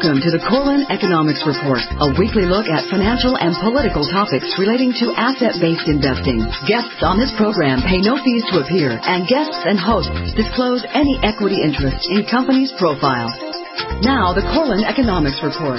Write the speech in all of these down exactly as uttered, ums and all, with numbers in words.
Welcome to the Corlin Economics Report, a weekly look at financial and political topics relating to asset-based investing. Guests on this program pay no fees to appear, and guests and hosts disclose any equity interest in companies' profiles. Now, the Corlin Economics Report.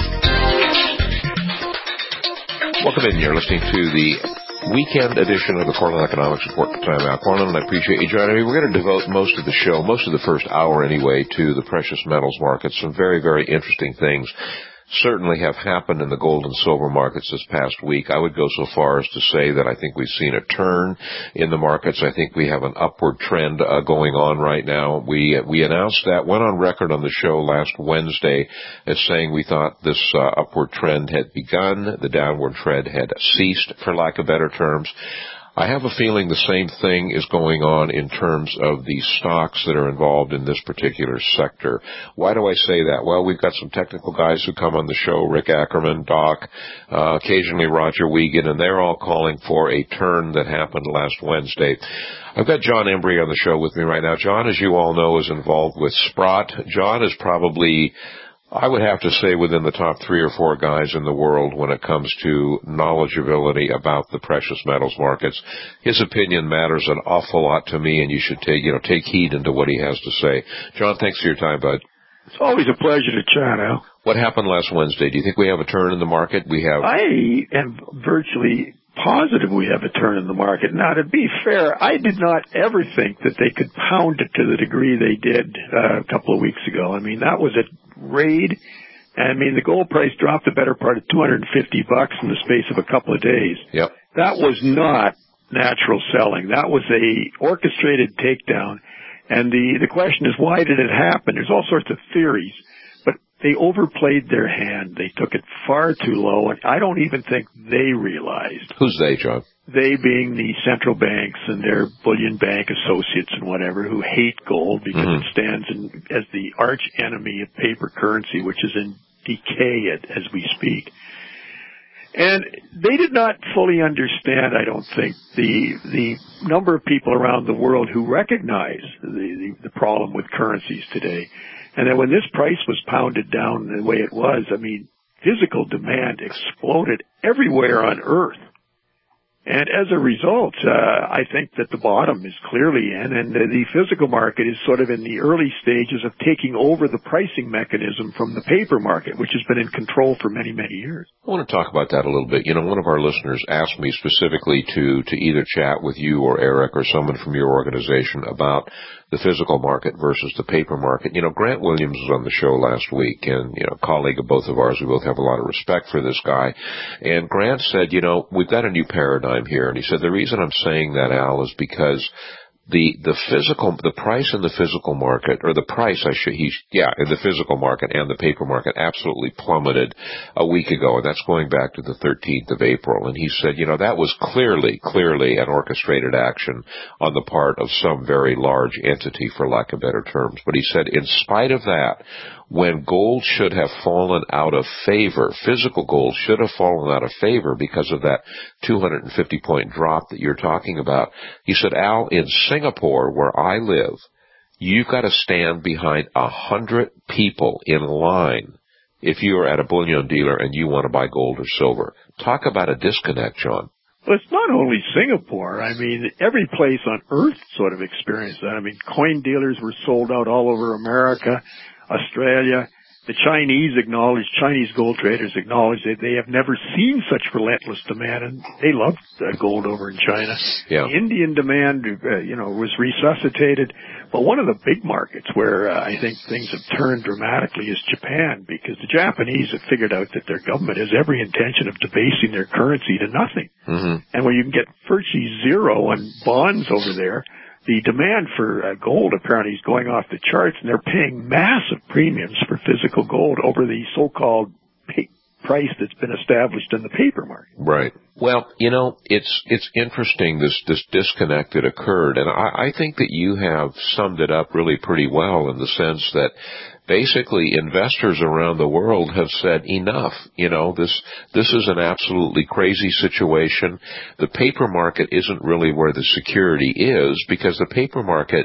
Welcome in. You're listening to the weekend edition of the Corlin Economics Report. I'm Al Corlin, and I appreciate you joining me. We're going to devote most of the show, most of the first hour anyway, to the precious metals market. Some very, very interesting things certainly have happened in the gold and silver markets this past week. I would go so far as to say that I think we've seen a turn in the markets. I think we have an upward trend uh, going on right now. We we announced that, went on record on the show last Wednesday as saying we thought this uh, upward trend had begun, the downward trend had ceased, for lack of better terms. I have a feeling the same thing is going on in terms of the stocks that are involved in this particular sector. Why do I say that? Well, we've got some technical guys who come on the show, Rick Ackerman, Doc, uh, occasionally Roger Wiegand, and they're all calling for a turn that happened last Wednesday. I've got John Embry on the show with me right now. John, as you all know, is involved with Sprott. John is probably, I would have to say, within the top three or four guys in the world when it comes to knowledgeability about the precious metals markets. His opinion matters an awful lot to me, and you should take, you know, take heed into what he has to say. John, thanks for your time, bud. It's always a pleasure to chat, Al. What happened last Wednesday? Do you think we have a turn in the market? We have. I am virtually positive we have a turn in the market. Now, to be fair, I did not ever think that they could pound it to the degree they did uh, a couple of weeks ago. I mean, that was a raid. I mean, the gold price dropped the better part of two hundred fifty bucks in the space of a couple of days. Yep. That was not natural selling. That was a orchestrated takedown. And the, the question is, why did it happen? There's all sorts of theories, but they overplayed their hand. They took it far too low, and I don't even think they realized. Who's they, John? They being the central banks and their bullion bank associates and whatever, who hate gold because mm-hmm. it stands in, as the arch enemy of paper currency, which is in decay as we speak. And they did not fully understand, I don't think, the the number of people around the world who recognize the, the, the problem with currencies today. And that when this price was pounded down the way it was, I mean, physical demand exploded everywhere on Earth. And as a result, uh, I think that the bottom is clearly in, and the, the physical market is sort of in the early stages of taking over the pricing mechanism from the paper market, which has been in control for many, many years. I want to talk about that a little bit. You know, one of our listeners asked me specifically to, to either chat with you or Eric or someone from your organization about the physical market versus the paper market. You know, Grant Williams was on the show last week, and, you know, a colleague of both of ours. We both have a lot of respect for this guy. And Grant said, you know, we've got a new paradigm here. And he said, the reason I'm saying that, Al, is because the the physical, the price in the physical market, or the price, I should, he, yeah, in the physical market and the paper market absolutely plummeted a week ago, and that's going back to the thirteenth of April. And he said, you know, that was clearly, clearly an orchestrated action on the part of some very large entity, for lack of better terms. But he said, in spite of that, when gold should have fallen out of favor, physical gold should have fallen out of favor because of that two hundred fifty point drop that you're talking about. He said, Al, in Singapore, where I live, you've got to stand behind a hundred people in line if you are at a bullion dealer and you want to buy gold or silver. Talk about a disconnect, John. Well, it's not only Singapore. I mean, every place on Earth sort of experienced that. I mean, coin dealers were sold out all over America, Australia. The Chinese acknowledged, Chinese gold traders acknowledged that they have never seen such relentless demand, and they loved uh, gold over in China. Yeah. The Indian demand, uh, you know, was resuscitated. But one of the big markets where uh, I think things have turned dramatically is Japan, because the Japanese have figured out that their government has every intention of debasing their currency to nothing. Mm-hmm. And when you can get virtually zero on bonds over there, the demand for uh, gold apparently is going off the charts, and they're paying massive premiums for physical gold over the so-called pay- price that's been established in the paper market. Right. Well, you know, it's it's interesting, this, this disconnect that occurred, and I, I think that you have summed it up really pretty well in the sense that basically investors around the world have said enough. You know, this this is an absolutely crazy situation. The paper market isn't really where the security is, because the paper market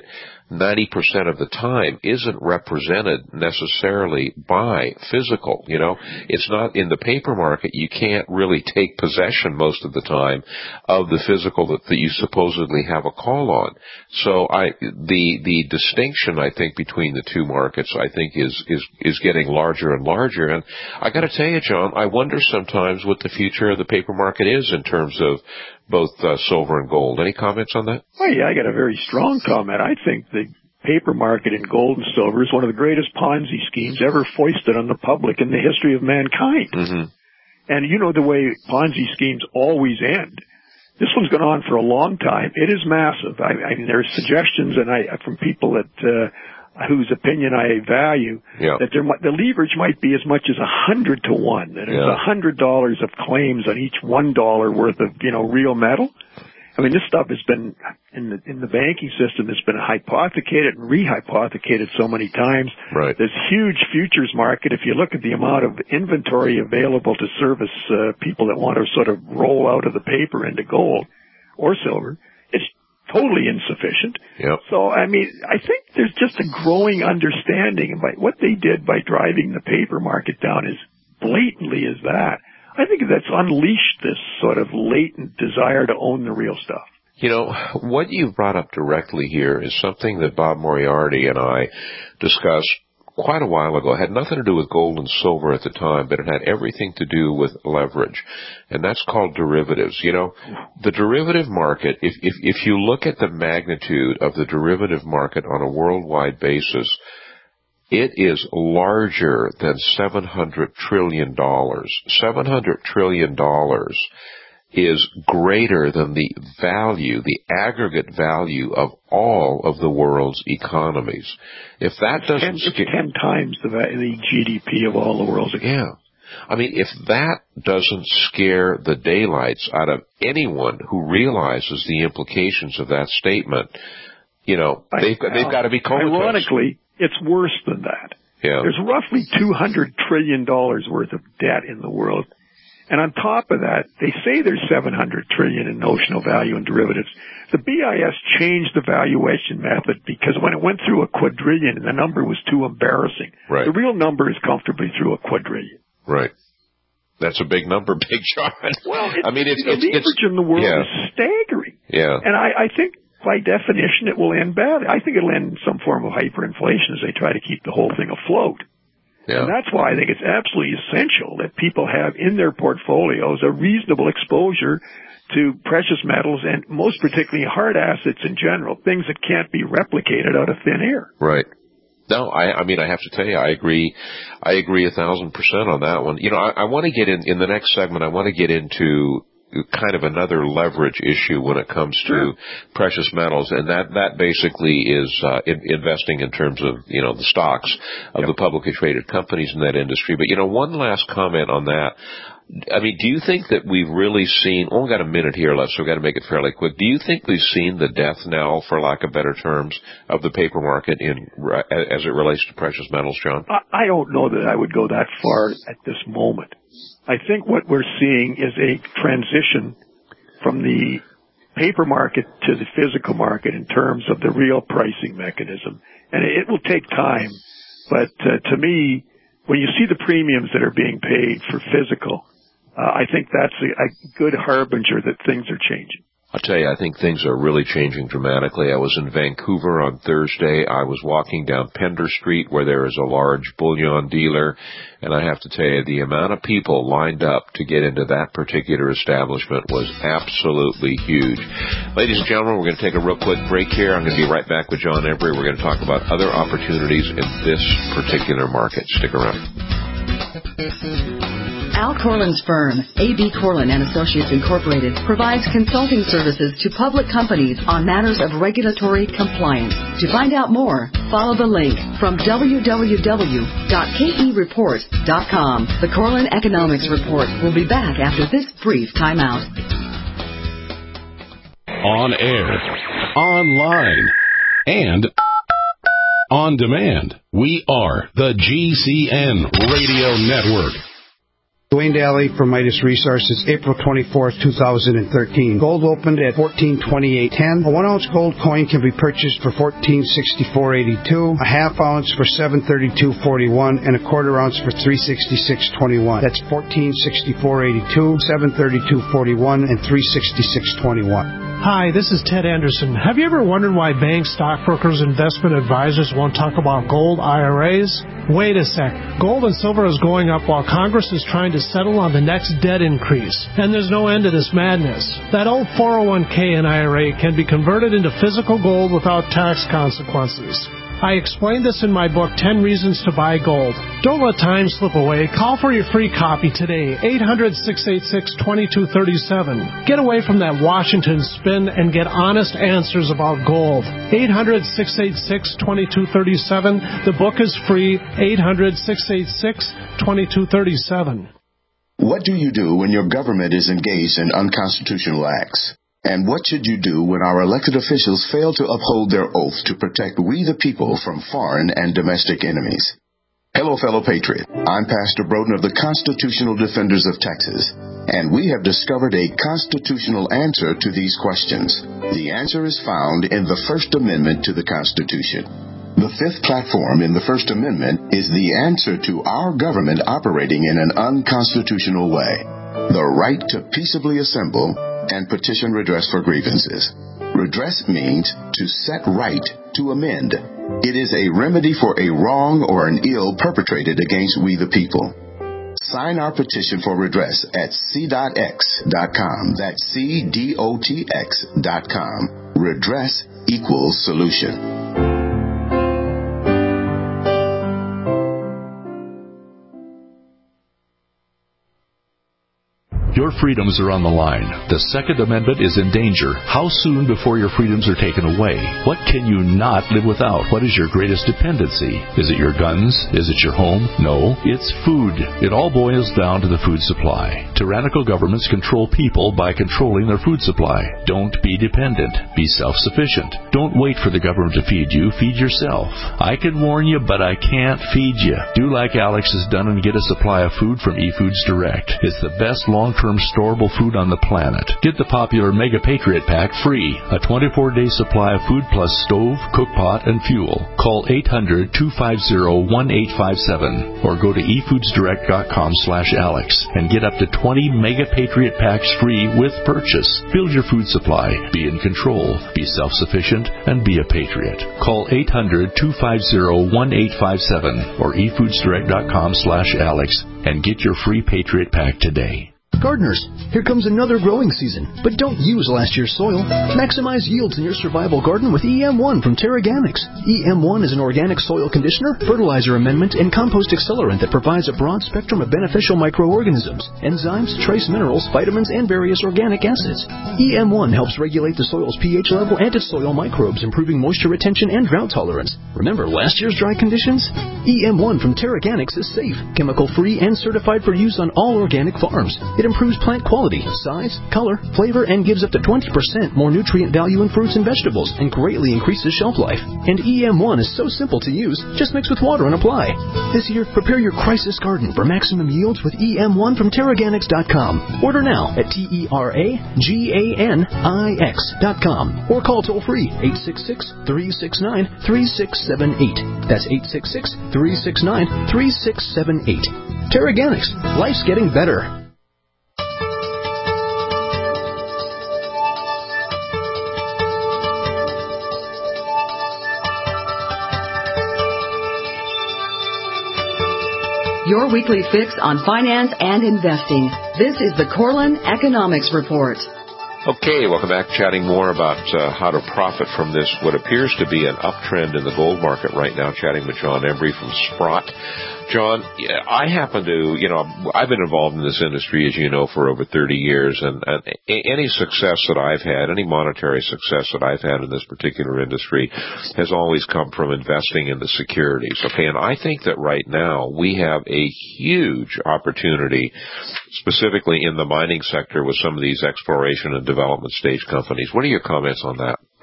ninety percent of the time isn't represented necessarily by physical. You know, it's not in the paper market. You can't really take possession most of the time of the physical that, that you supposedly have a call on. So I, the, the distinction, I think, between the two markets, I think is, is, is getting larger and larger. And I gotta tell you, John, I wonder sometimes what the future of the paper market is in terms of both uh, silver and gold. Any comments on that? Well, yeah, I got a very strong comment. I think the paper market in gold and silver is one of the greatest Ponzi schemes ever foisted on the public in the history of mankind. Mm-hmm. And you know the way Ponzi schemes always end. This one's gone on for a long time. It is massive. I, I mean, there are suggestions, and I from people that uh, whose opinion I value, yeah. that there the leverage might be as much as a hundred to one. That there's a yeah. hundred dollars of claims on each one dollar worth of you know real metal. I mean, this stuff has been in the in the banking system. It's been hypothecated and rehypothecated so many times. Right. This huge futures market. If you look at the amount of inventory available to service uh, people that want to sort of roll out of the paper into gold or silver, it's totally insufficient. Yep. So, I mean, I think there's just a growing understanding by what they did by driving the paper market down as blatantly as that. I think that's unleashed this sort of latent desire to own the real stuff. You know, what you brought up directly here is something that Bob Moriarty and I discussed quite a while ago. It had nothing to do with gold and silver at the time, but it had everything to do with leverage. And that's called derivatives. You know, the derivative market, if, if, if you look at the magnitude of the derivative market on a worldwide basis, it is larger than seven hundred trillion dollars. seven hundred trillion dollars is greater than the value, the aggregate value of all of the world's economies. If that doesn't... It's ten, ten times the, the G D P of all the world's economies. Yeah. I mean, if that doesn't scare the daylights out of anyone who realizes the implications of that statement, you know, they've, I, they've got to be comatose. Ironically, it's worse than that. Yeah. There's roughly two hundred trillion dollars worth of debt in the world. And on top of that, they say there's seven hundred trillion dollars in notional value in derivatives. The B I S changed the valuation method because when it went through a quadrillion, the number was too embarrassing. Right. The real number is comfortably through a quadrillion. Right. That's a big number, Big John. Well, it's, I mean, it's, the it's, leverage it's, in the world yeah. is staggering. Yeah. And I, I think, by definition, it will end bad. I think it'll end in some form of hyperinflation as they try to keep the whole thing afloat. Yeah. And that's why I think it's absolutely essential that people have in their portfolios a reasonable exposure to precious metals and most particularly hard assets in general, things that can't be replicated out of thin air. Right. No, I, I mean, I have to tell you, I agree, I agree a thousand percent on that one. You know, I, I want to get in, in the next segment, I want to get into kind of another leverage issue when it comes to sure. precious metals, and that that basically is uh, in, investing in terms of you know the stocks of yep. the publicly traded companies in that industry. But you know, one last comment on that. I mean, do you think that we've really seen? Oh, we've got a minute here left, so we've got to make it fairly quick. Do you think we've seen the death knell, for lack of better terms, of the paper market in as it relates to precious metals, John? I don't know that I would go that far at this moment. I think what we're seeing is a transition from the paper market to the physical market in terms of the real pricing mechanism. And it will take time. But uh, to me, when you see the premiums that are being paid for physical, uh, I think that's a, a good harbinger that things are changing. I'll tell you, I think things are really changing dramatically. I was in Vancouver on Thursday. I was walking down Pender Street where there is a large bullion dealer, and I have to tell you, the amount of people lined up to get into that particular establishment was absolutely huge. Ladies and gentlemen, we're going to take a real quick break here. I'm going to be right back with John Embry. We're going to talk about other opportunities in this particular market. Stick around. Al Corlin's firm, A B Corlin and Associates Incorporated, provides consulting services to public companies on matters of regulatory compliance. To find out more, follow the link from w w w dot k e report dot com. The Corlin Economics Report will be back after this brief timeout. On air, online, and on demand. We are the G C N Radio Network. Dwayne Daly from Midas Resources, April twenty-fourth, two thousand thirteen. Gold opened at fourteen twenty-eight ten. A one-ounce gold coin can be purchased for fourteen sixty-four eighty-two, a half ounce for seven thirty-two forty-one, and a quarter ounce for three sixty-six twenty-one. That's fourteen sixty-four eighty-two, seven thirty-two forty-one, and three sixty-six twenty-one. Hi, this is Ted Anderson. Have you ever wondered why banks, stockbrokers, investment advisors won't talk about gold I R As? Wait a sec. Gold and silver is going up while Congress is trying to settle on the next debt increase. And there's no end to this madness. That old four oh one k and I R A can be converted into physical gold without tax consequences. I explained this in my book, ten Reasons to Buy Gold. Don't let time slip away. Call for your free copy today, eight hundred, six eight six, two two three seven. Get away from that Washington spin and get honest answers about gold. eight hundred, six eight six, two two three seven. The book is free, eight hundred, six eight six, two two three seven. What do you do when your government is engaged in unconstitutional acts? And what should you do when our elected officials fail to uphold their oath to protect we the people from foreign and domestic enemies? Hello, fellow patriot. I'm Pastor Broden of the Constitutional Defenders of Texas, and we have discovered a constitutional answer to these questions. The answer is found in the First Amendment to the Constitution. The fifth platform in the First Amendment is the answer to our government operating in an unconstitutional way. The right to peaceably assemble and petition redress for grievances. Redress means to set right, to amend. It is a remedy for a wrong or an ill perpetrated against we the people. Sign our petition for redress at c dot x dot com. That's C D O T X dot com. Redress equals solution. Your freedoms are on the line. The Second Amendment is in danger. How soon before your freedoms are taken away? What can you not live without? What is your greatest dependency? Is it your guns? Is it your home? No, it's food. It all boils down to the food supply. Tyrannical governments control people by controlling their food supply. Don't be dependent. Be self-sufficient. Don't wait for the government to feed you. Feed yourself. I can warn you, but I can't feed you. Do like Alex has done and get a supply of food from eFoods Direct. It's the best long-term storable food on the planet. Get the popular Mega Patriot Pack free. A twenty-four day supply of food plus stove, cookpot, and fuel. Call eight hundred, two five zero, one eight five seven or go to e foods direct dot com slash Alex and get up to twenty Mega Patriot Packs free with purchase. Build your food supply. Be in control. Be self-sufficient and be a patriot. Call eight hundred, two five zero, one eight five seven or e foods direct dot com slash Alex and get your free Patriot Pack today. Gardeners, here comes another growing season, but don't use last year's soil. Maximize yields in your survival garden with E M one from Terraganics. E M one is an organic soil conditioner, fertilizer amendment, and compost accelerant that provides a broad spectrum of beneficial microorganisms, enzymes, trace minerals, vitamins, and various organic acids. E M one helps regulate the soil's pH level and its soil microbes, improving moisture retention and drought tolerance. Remember last year's dry conditions? E M one from Terraganics is safe, chemical-free, and certified for use on all organic farms. It improves plant quality, size, color, flavor, and gives up to twenty percent more nutrient value in fruits and vegetables and greatly increases shelf life. And E M one is so simple to use, just mix with water and apply. This year, prepare your crisis garden for maximum yields with E M one from Terraganics dot com. Order now at T E R A G A N I X dot com or call toll-free eight six six, three six nine, three six seven eight. That's eight six six, three six nine, three six seven eight. Terraganics. Life's getting better. Your weekly fix on finance and investing. This is the Corlin Economics Report. Okay, welcome back. Chatting more about uh, how to profit from this, what appears to be an uptrend in the gold market right now. Chatting with John Embry from Sprott. John, I happen to, you know, I've been involved in this industry, as you know, for over thirty years, and, and any success that I've had, any monetary success that I've had in this particular industry has always come from investing in the securities, okay? And I think that right now we have a huge opportunity, specifically in the mining sector with some of these exploration and development stage companies. What are your comments on that? I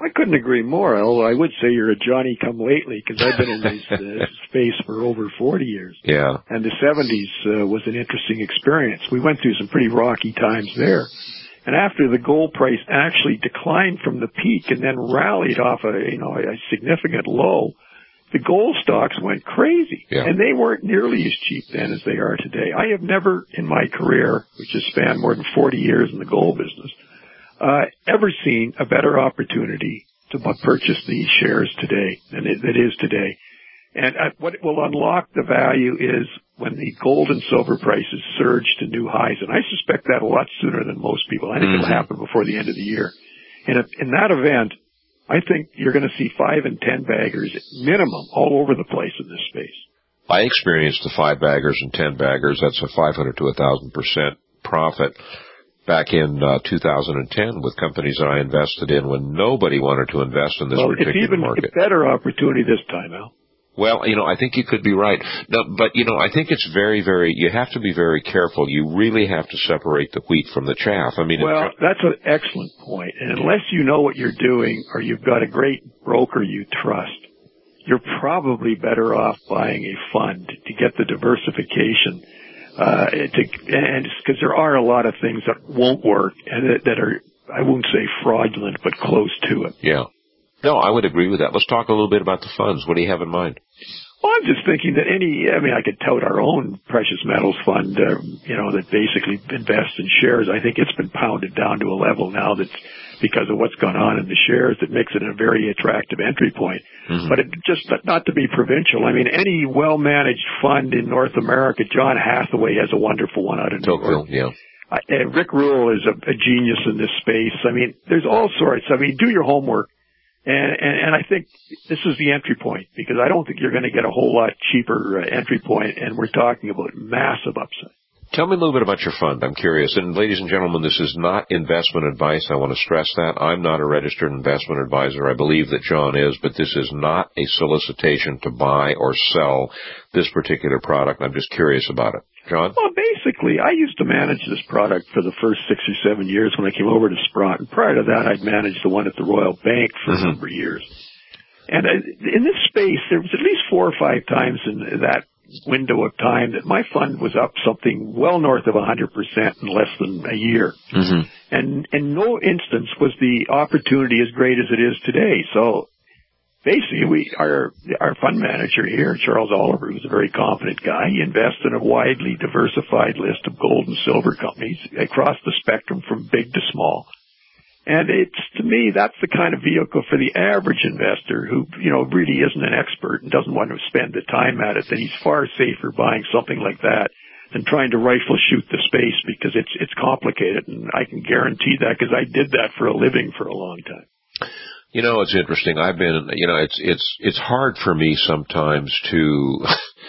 I couldn't agree more. Although I would say you're a Johnny-come-lately because I've been in this uh, space for over forty years. Yeah. And the seventies uh, was an interesting experience. We went through some pretty rocky times there. And after the gold price actually declined from the peak and then rallied off a, you know, a significant low, the gold stocks went crazy. Yeah. And they weren't nearly as cheap then as they are today. I have never in my career, which has spanned more than forty years in the gold business, uh, ever seen a better opportunity to purchase these shares today than it, it is today. And uh, what will unlock the value is when the gold and silver prices surge to new highs. And I suspect that a lot sooner than most people. I think mm-hmm. it'll happen before the end of the year. And if, in that event, I think you're going to see five and ten baggers minimum all over the place in this space. I experienced the five baggers and ten baggers. That's a five hundred to one thousand percent profit back in uh, two thousand ten with companies that I invested in when nobody wanted to invest in this well, particular it's even market. A better opportunity this time, Al. Well, you know, I think you could be right. No, but, you know, I think it's very, very, you have to be very careful. You really have to separate the wheat from the chaff. I mean, well, that's an excellent point. And unless you know what you're doing or you've got a great broker you trust, you're probably better off buying a fund to get the diversification. Uh, to, and because there are a lot of things that won't work and that, that are, I won't say fraudulent, but close to it. Yeah. No, I would agree with that. Let's talk a little bit about the funds. What do you have in mind? Well, I'm just thinking that any, I mean, I could tout our own precious metals fund, uh, you know, that basically invests in shares. I think it's been pounded down to a level now that's because of what's gone on in the shares that makes it a very attractive entry point. Mm-hmm. But it just, not to be provincial, I mean, any well-managed fund in North America, John Hathaway has a wonderful one out in New York. Yeah. Uh, Rick Rule is a, a genius in this space. I mean, there's all sorts. I mean, do your homework. And, and, and I think this is the entry point because I don't think you're going to get a whole lot cheaper uh, entry point, and we're talking about massive upside. Tell me a little bit about your fund. I'm curious. And ladies and gentlemen, this is not investment advice. I want to stress that. I'm not a registered investment advisor. I believe that John is, but this is not a solicitation to buy or sell this particular product. I'm just curious about it. John? Well, basically, I used to manage this product for the first six or seven years when I came over to Sprott. And prior to that, I'd managed the one at the Royal Bank for mm-hmm. a number of years. And in this space, there was at least four or five times in that window of time that my fund was up something well north of one hundred percent in less than a year. Mm-hmm. And in no instance was the opportunity as great as it is today. So basically, we, our, our fund manager here, Charles Oliver, who's a very competent guy, he invests in a widely diversified list of gold and silver companies across the spectrum from big to small. And it's, to me, that's the kind of vehicle for the average investor who, you know, really isn't an expert and doesn't want to spend the time at it. Then he's far safer buying something like that than trying to rifle shoot the space because it's, it's complicated. And I can guarantee that because I did that for a living for a long time. You know, it's interesting. I've been, you know, it's, it's, it's hard for me sometimes to,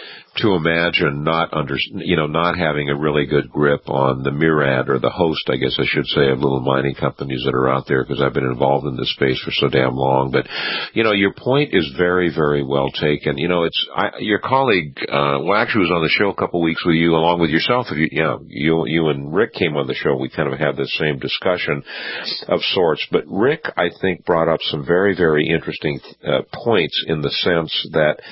to imagine not under, you know, not having a really good grip on the myriad or the host, I guess I should say, of little mining companies that are out there because I've been involved in this space for so damn long. But, you know, your point is very, very well taken. You know, it's, I, your colleague, uh, well, actually was on the show a couple of weeks with you along with yourself. If you, yeah, you, you and Rick came on the show. We kind of had the same discussion of sorts. But Rick, I think, brought up some very, very interesting uh, points in the sense that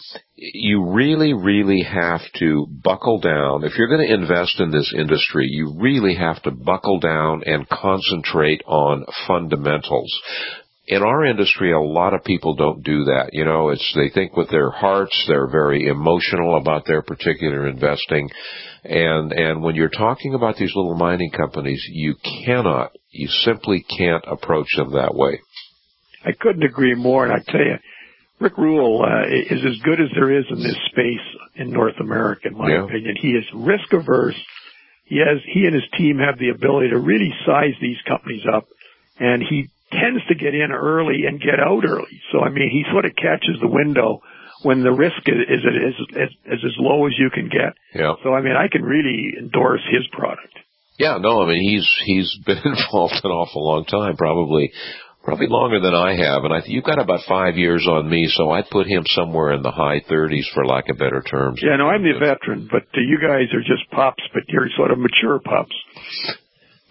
you really, really have to buckle down. If you're going to invest in this industry, you really have to buckle down and concentrate on fundamentals. In our industry, a lot of people don't do that. You know, it's, they think with their hearts, they're very emotional about their particular investing. And, and when you're talking about these little mining companies, you cannot, you simply can't approach them that way. I couldn't agree more. And I tell you, Rick Rule uh, is as good as there is in this space in North America, in my yeah. opinion. He is risk averse. He has, he and his team have the ability to really size these companies up, and he tends to get in early and get out early. So, I mean, he sort of catches the window when the risk is, is, is, is, is as low as you can get. Yeah. So, I mean, I can really endorse his product. Yeah, no, I mean, he's, he's been involved an awful long time, probably. Probably longer than I have, and I th- you've got about five years on me, so I'd put him somewhere in the high thirties, for lack of better terms. Yeah, no, I'm the veteran, but uh, you guys are just pups, but you're sort of mature pups.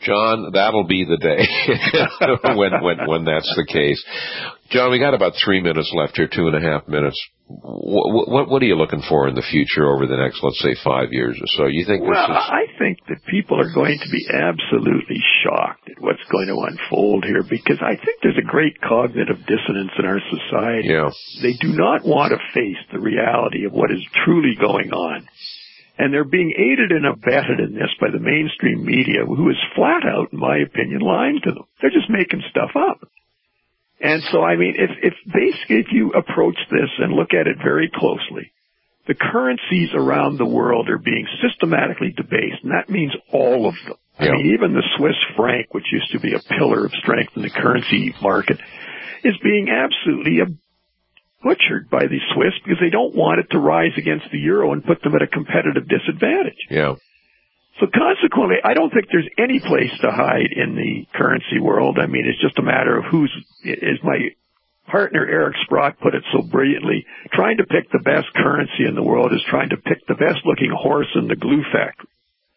John, that'll be the day when, when, when that's the case. John, we got about three minutes left here, two and a half minutes. What, what, what are you looking for in the future over the next, let's say, five years or so? You think well, this is... I think that people are going to be absolutely shocked at what's going to unfold here, because I think there's a great cognitive dissonance in our society. Yeah. They do not want to face the reality of what is truly going on. And they're being aided and abetted in this by the mainstream media, who is flat out, in my opinion, lying to them. They're just making stuff up. And so, I mean, if, if basically if you approach this and look at it very closely, the currencies around the world are being systematically debased, and that means all of them. Yeah. I mean, even the Swiss franc, which used to be a pillar of strength in the currency market, is being absolutely butchered by the Swiss because they don't want it to rise against the euro and put them at a competitive disadvantage. Yeah. So consequently, I don't think there's any place to hide in the currency world. I mean, it's just a matter of who's, as my partner Eric Sprott put it so brilliantly, trying to pick the best currency in the world is trying to pick the best looking horse in the glue factory.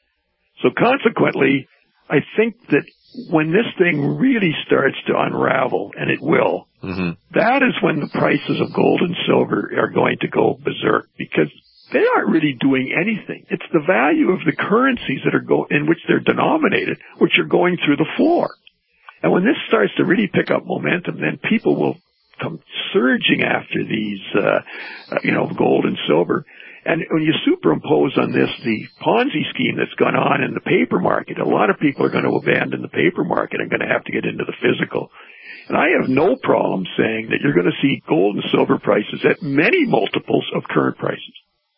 So consequently, I think that when this thing really starts to unravel, and it will, mm-hmm. that is when the prices of gold and silver are going to go berserk, because they aren't really doing anything. It's the value of the currencies that are go in which they're denominated, which are going through the floor. And when this starts to really pick up momentum, then people will come surging after these, uh, uh, you know, gold and silver. And when you superimpose on this the Ponzi scheme that's gone on in the paper market, a lot of people are going to abandon the paper market and going to have to get into the physical. And I have no problem saying that you're going to see gold and silver prices at many multiples of current prices.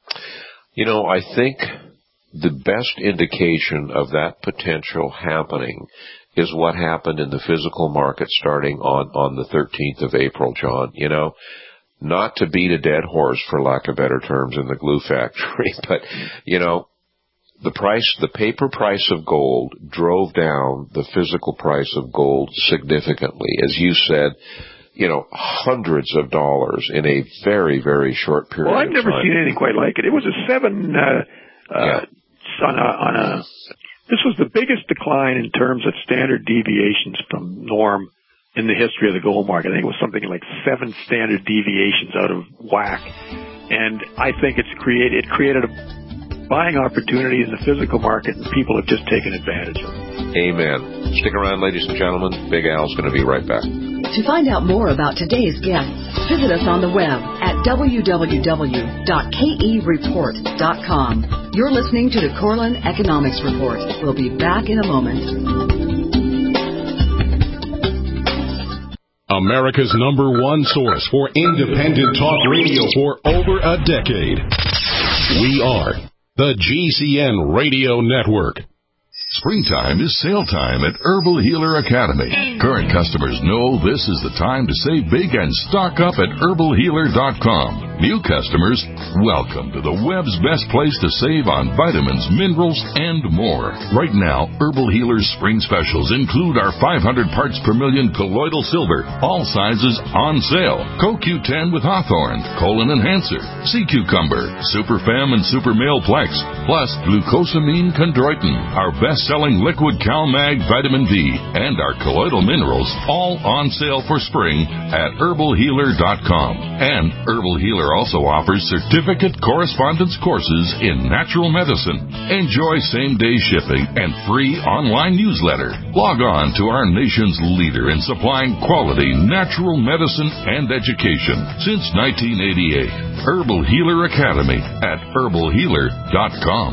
You know, I think the best indication of that potential happening is what happened in the physical market starting on, on the thirteenth of April, John. You know, not to beat a dead horse, for lack of better terms, in the glue factory, but, you know, the price, the paper price of gold drove down the physical price of gold significantly. As you said, you know, hundreds of dollars in a very, very short period of time. Well, I've never seen anything quite like it. It was a seven, uh, uh, yeah. on a, on a, this was the biggest decline in terms of standard deviations from norm in the history of the gold market. I think it was something like seven standard deviations out of whack. And I think it's created, it created a buying opportunity in the physical market, and people have just taken advantage of it. Amen. Stick around, ladies and gentlemen. Big Al's going to be right back. To find out more about today's guests, visit us on the web at w w w dot k e report dot com. You're listening to the Korelin Economics Report. We'll be back in a moment. America's number one source for independent talk radio for over a decade. We are the G C N Radio Network. Springtime is sale time at Herbal Healer Academy. Current customers know this is the time to save big and stock up at herbal healer dot com. New customers, welcome to the web's best place to save on vitamins, minerals, and more. Right now, Herbal Healer's spring specials include our five hundred parts per million colloidal silver, all sizes on sale. Co Q ten with Hawthorne, Colon Enhancer, Sea Cucumber, Super Fem and Super Male Plex, plus Glucosamine Chondroitin, our best-selling liquid CalMag Vitamin D, and our colloidal minerals, all on sale for spring at herbal healer dot com. And Herbal Healer also offers certificate correspondence courses in natural medicine. Enjoy same-day shipping and free online newsletter. Log on to our nation's leader in supplying quality natural medicine and education since nineteen eighty-eight. Herbal Healer Academy at herbal healer dot com.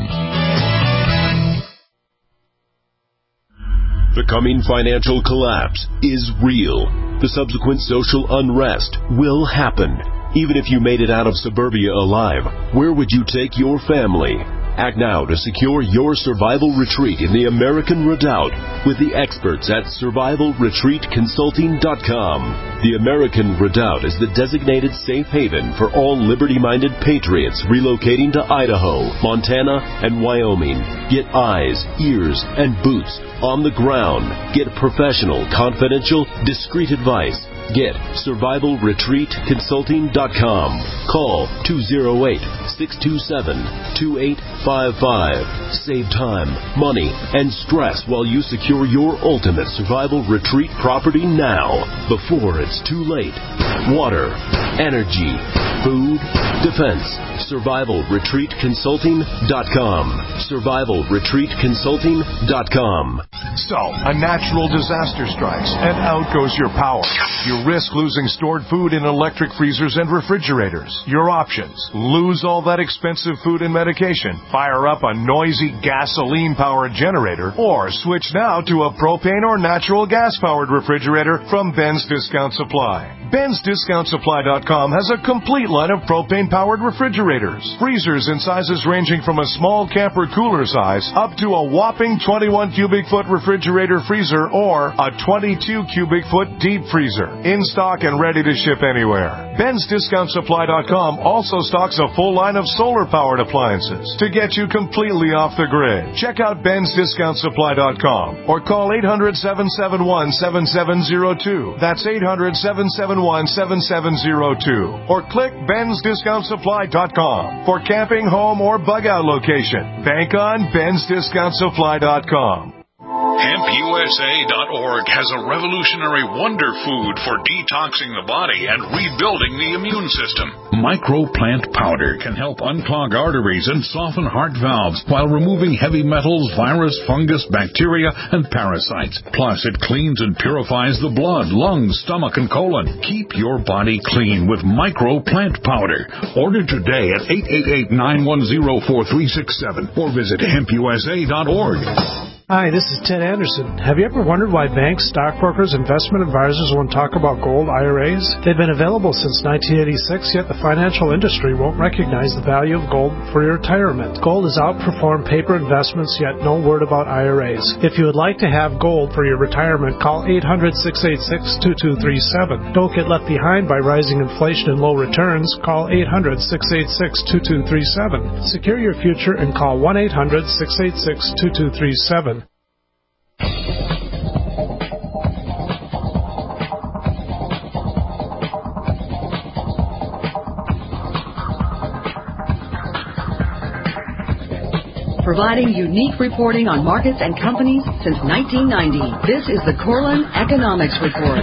The coming financial collapse is real. The subsequent social unrest will happen. Even if you made it out of suburbia alive, where would you take your family? Act now to secure your survival retreat in the American Redoubt with the experts at survival retreat consulting dot com. The American Redoubt is the designated safe haven for all liberty-minded patriots relocating to Idaho, Montana, and Wyoming. Get eyes, ears, and boots on the ground. Get professional, confidential, discreet advice. Get survival retreat consulting dot com. Call two oh eight, six two seven, two eight five five. Save time, money, and stress while you secure your ultimate survival retreat property now, before it's too late. Water, energy, food, defense. survival retreat consulting dot com. survival retreat consulting dot com. So, a natural disaster strikes, and out goes your power. You risk losing stored food in electric freezers and refrigerators. Your options: lose all that expensive food and medication, fire up a noisy gasoline-powered generator, or switch now to a propane or natural gas-powered refrigerator from Ben's Discount Supply. Ben's Discount Supply dot com has a complete line of propane-powered refrigerators. Freezers in sizes ranging from a small camper cooler size up to a whopping twenty-one cubic foot refrigerator freezer or a twenty-two cubic foot deep freezer. In stock and ready to ship anywhere. Ben's Discount Supply dot com also stocks a full line of solar-powered appliances to get you completely off the grid. Check out Ben's Discount Supply dot com or call eight hundred, seven seven one, seven seven zero two. That's eight hundred, seven seven one, seven seven zero two. Or click Ben's Discount Supply dot com for camping, home, or bug-out location. Bank on Ben's Discount Supply dot com. Hemp U S A dot org has a revolutionary wonder food for detoxing the body and rebuilding the immune system. Microplant powder can help unclog arteries and soften heart valves while removing heavy metals, virus, fungus, bacteria, and parasites. Plus, it cleans and purifies the blood, lungs, stomach, and colon. Keep your body clean with Microplant powder. Order today at eight eight eight, nine one zero, four three six seven or visit hemp U S A dot org. Hi, this is Ted Anderson. Have you ever wondered why banks, stockbrokers, investment advisors won't talk about gold I R As? They've been available since nineteen eighty-six, yet the financial industry won't recognize the value of gold for your retirement. Gold has outperformed paper investments, yet no word about I R As. If you would like to have gold for your retirement, call eight hundred, six eight six, two two three seven. Don't get left behind by rising inflation and low returns. Call eight hundred, six eight six, two two three seven. Secure your future and call one eight hundred, six eight six, two two three seven. Providing unique reporting on markets and companies since nineteen ninety. This is the Corlin Economics Report.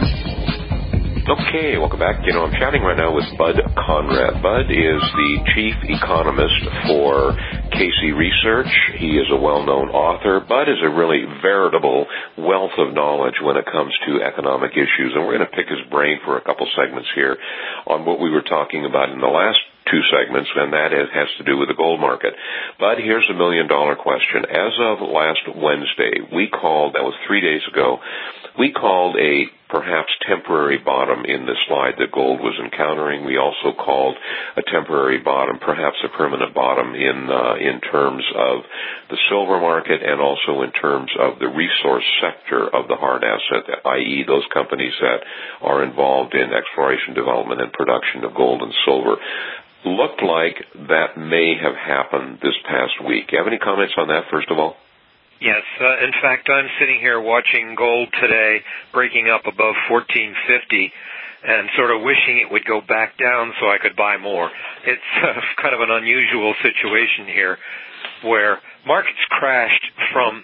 Okay, welcome back. You know, I'm chatting right now with Bud Conrad. Bud is the chief economist for Casey Research. He is a well-known author. Bud is a really veritable wealth of knowledge when it comes to economic issues, and we're going to pick his brain for a couple segments here on what we were talking about in the last two segments, and that is, has to do with the gold market. But here's a million-dollar question. As of last Wednesday, we called, that was three days ago, we called a perhaps temporary bottom in the slide that gold was encountering. We also called a temporary bottom, perhaps a permanent bottom in uh, in terms of the silver market and also in terms of the resource sector of the hard asset, that is those companies that are involved in exploration, development, and production of gold and silver. Looked like that may have happened this past week. You have any comments on that, first of all? Yes. Uh, in fact, I'm sitting here watching gold today breaking up above fourteen fifty and sort of wishing it would go back down so I could buy more. It's uh, kind of an unusual situation here where markets crashed from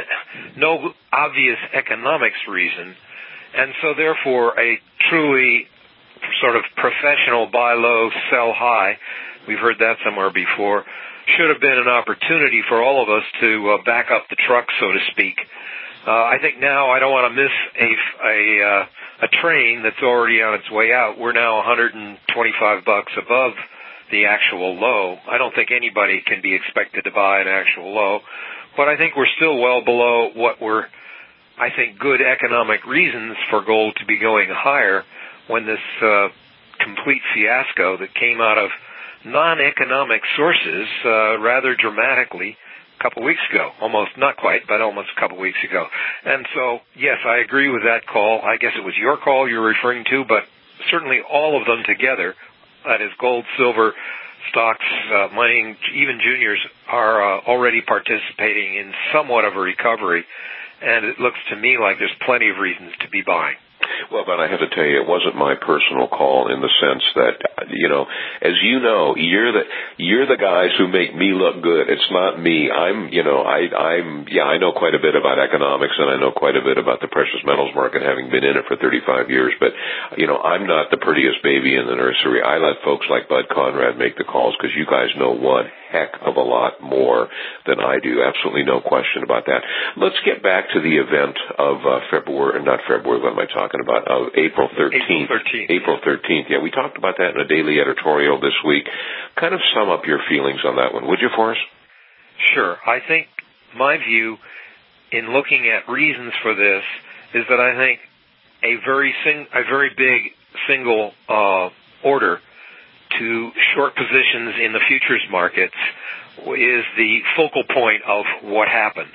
no obvious economics reason, and so therefore a truly sort of professional buy low, sell high, we've heard that somewhere before, should have been an opportunity for all of us to uh, back up the truck, so to speak. Uh, I think now I don't want to miss a, a, uh, a train that's already on its way out. We're now one hundred twenty-five bucks above the actual low. I don't think anybody can be expected to buy an actual low, but I think we're still well below what were, I think, good economic reasons for gold to be going higher when this uh, complete fiasco that came out of non-economic sources uh, rather dramatically a couple weeks ago. Almost, not quite, but almost a couple weeks ago. And so, yes, I agree with that call. I guess it was your call you're referring to, but certainly all of them together, that is gold, silver, stocks, uh, mining, even juniors, are uh, already participating in somewhat of a recovery. And it looks to me like there's plenty of reasons to be buying. Well, but I have to tell you, it wasn't my personal call in the sense that, you know, as you know, you're the you're the guys who make me look good. It's not me. I'm, you know, I, I'm, yeah, I know quite a bit about economics, and I know quite a bit about the precious metals market, having been in it for thirty-five years. But, you know, I'm not the prettiest baby in the nursery. I let folks like Bud Conrad make the calls because you guys know one heck of a lot more than I do. Absolutely no question about that. Let's get back to the event of uh, February, not February, what am I talking about, of April thirteenth. April thirteenth. April thirteenth. Yeah, we talked about that in a daily editorial this week. Kind of sum up your feelings on that one, would you, for us? Sure. I think my view in looking at reasons for this is that I think a very sing- a very big single uh, order to short positions in the futures markets is the focal point of what happened.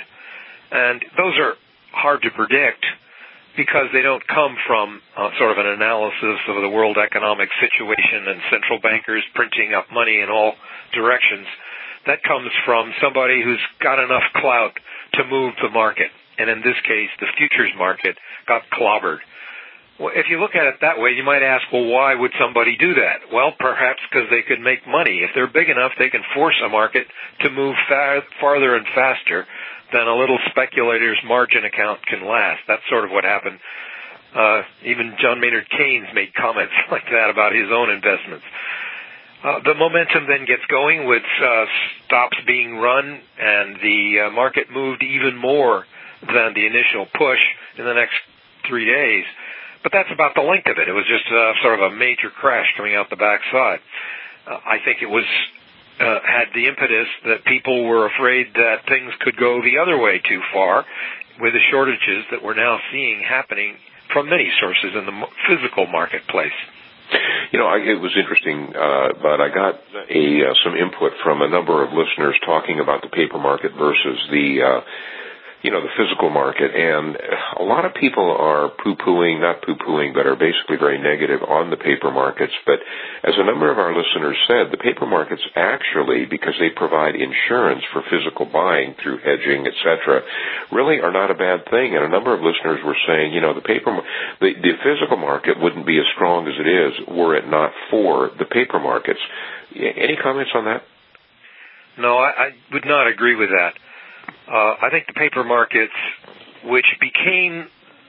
And those are hard to predict because they don't come from uh, sort of an analysis of the world economic situation and central bankers printing up money in all directions. That comes from somebody who's got enough clout to move the market. And in this case, the futures market got clobbered. Well, if you look at it that way, you might ask, well, why would somebody do that? Well, perhaps because they could make money. If they're big enough, they can force a market to move far, farther and faster than a little speculator's margin account can last. That's sort of what happened. Uh, even John Maynard Keynes made comments like that about his own investments. Uh, the momentum then gets going with uh, stops being run, and the uh, market moved even more than the initial push in the next three days. But that's about the length of it. It was just uh, sort of a major crash coming out the backside. Uh, I think it was uh, had the impetus that people were afraid that things could go the other way too far with the shortages that we're now seeing happening from many sources in the physical marketplace. You know, I, it was interesting, uh, but I got a uh, some input from a number of listeners talking about the paper market versus the uh, you know, the physical market, and a lot of people are poo-pooing, not poo-pooing, but are basically very negative on the paper markets. But as a number of our listeners said, the paper markets actually, because they provide insurance for physical buying through hedging, et cetera, really are not a bad thing. And a number of listeners were saying, you know, the paper, the, the physical market wouldn't be as strong as it is were it not for the paper markets. Any comments on that? No, I, I would not agree with that. Uh, I think the paper markets, which became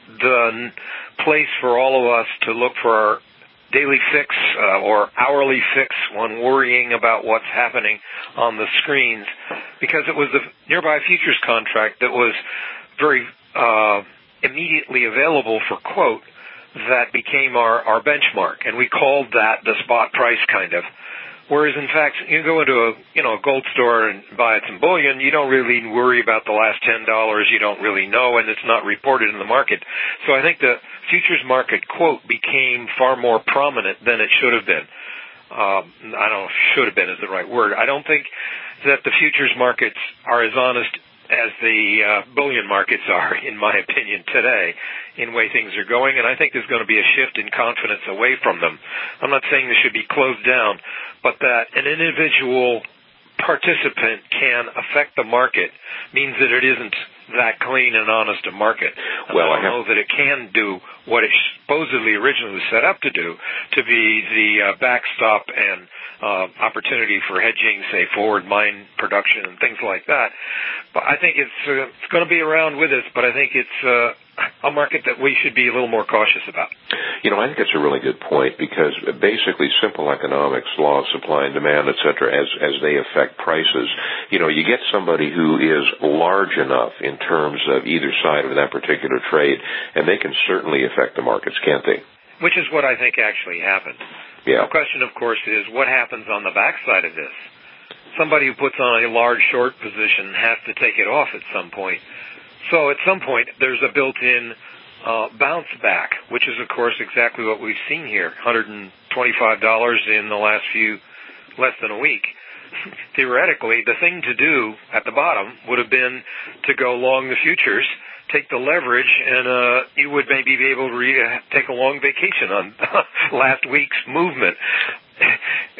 the place for all of us to look for our daily fix uh, or hourly fix when worrying about what's happening on the screens, because it was the nearby futures contract that was very uh, immediately available for quote that became our, our benchmark, and we called that the spot price kind of. Whereas, in fact, you go into a, you know, a gold store and buy some bullion, you don't really worry about the last ten dollars. You don't really know, and it's not reported in the market. So I think the futures market quote became far more prominent than it should have been. Um, I don't know if should have been is the right word. I don't think that the futures markets are as honest as the uh, bullion markets are, in my opinion, today, in the way things are going. And I think there's going to be a shift in confidence away from them. I'm not saying they should be closed down, but that an individual participant can affect the market means that it isn't that clean and honest a market. Well, I don't know that it can do what it supposedly originally was set up to do, to be the uh, backstop and uh, opportunity for hedging, say, forward mine production and things like that. But I think it's uh, it's going to be around with us, but I think it's uh, a market that we should be a little more cautious about. You know, I think it's a really good point, because basically simple economics, law of supply and demand, et cetera, as, as they affect prices, you know, you get somebody who is large enough in terms of either side of that particular trade, and they can certainly affect the markets, can't they? Which is what I think actually happened. Yeah. The question, of course, is what happens on the backside of this? Somebody who puts on a large short position has to take it off at some point. So at some point, there's a built-in uh, bounce back, which is, of course, exactly what we've seen here, one hundred twenty-five dollars in the last few, less than a week. Theoretically, the thing to do at the bottom would have been to go long the futures, take the leverage, and uh, you would maybe be able to re- take a long vacation on last week's movement.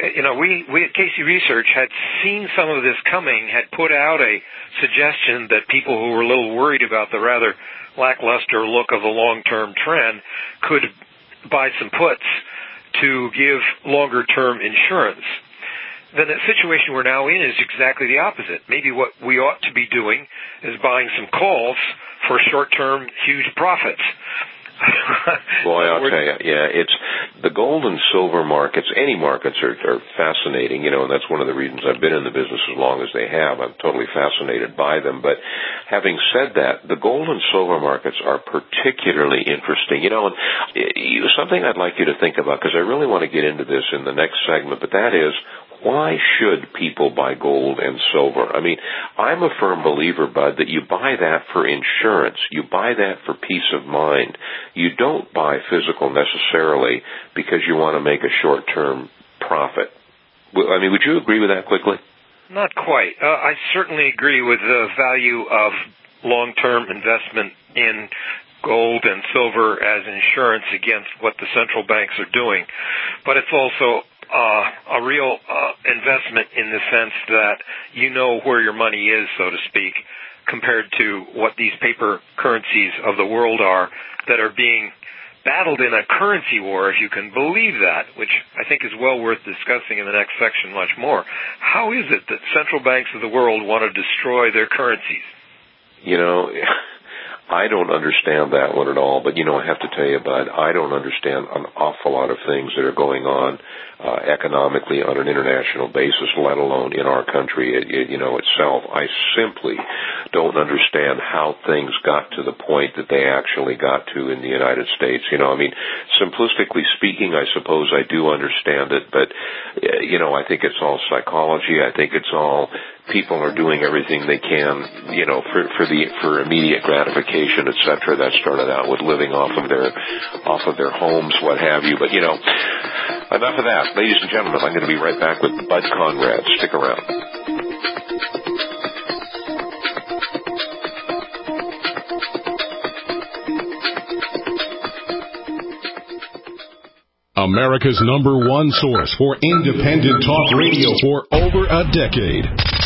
you know, we, we at Casey Research had seen some of this coming, had put out a suggestion that people who were a little worried about the rather lackluster look of the long-term trend could buy some puts to give longer-term insurance. Then the situation we're now in is exactly the opposite. Maybe what we ought to be doing is buying some calls for short-term huge profits. Boy, I'll tell you, yeah, it's the gold and silver markets. Any markets are, are fascinating, you know, and that's one of the reasons I've been in the business as long as they have. I'm totally fascinated by them. But having said that, the gold and silver markets are particularly interesting, you know, and you, something I'd like you to think about, because I really want to get into this in the next segment, but that is, why should people buy gold and silver? I mean, I'm a firm believer, Bud, that you buy that for insurance. You buy that for peace of mind. You don't buy physical necessarily because you want to make a short-term profit. I mean, would you agree with that quickly? Not quite. Uh, I certainly agree with the value of long-term investment in gold and silver as insurance against what the central banks are doing. But it's also Uh, a real uh, investment in the sense that you know where your money is, so to speak, compared to what these paper currencies of the world are that are being battled in a currency war, if you can believe that, which I think is well worth discussing in the next section much more. How is it that central banks of the world want to destroy their currencies? You know, I don't understand that one at all, but, you know, I have to tell you, Bud, I don't understand an awful lot of things that are going on uh, economically on an international basis, let alone in our country, it, it, you know, itself. I simply don't understand how things got to the point that they actually got to in the United States. You know, I mean, simplistically speaking, I suppose I do understand it, but, uh, you know, I think it's all psychology. I think it's all people are doing everything they can, you know, for, for the, for immediate gratification, et cetera. That started out with living off of their, off of their homes, what have you. But, you know, enough of that. Ladies and gentlemen, I'm going to be right back with Bud Conrad. Stick around. America's number one source for independent talk radio for over a decade.